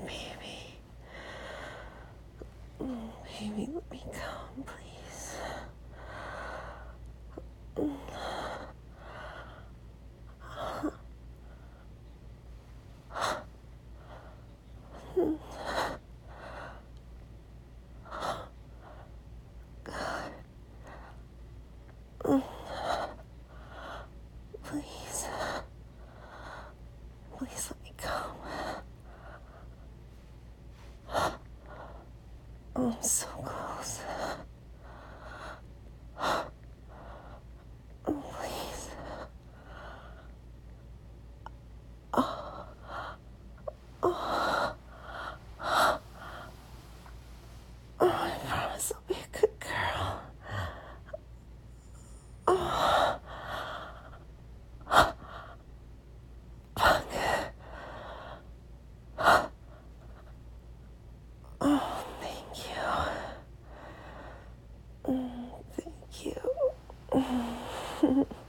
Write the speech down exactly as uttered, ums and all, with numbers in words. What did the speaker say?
baby. Mm, baby, let me come, please. Mm. God. Mm. Please. Please let me come. I'm so close. Oh, please. Oh. Oh. Oh, I promise I'll be a good girl. Oh. Fuck. Oh, thank you. Mm, thank you.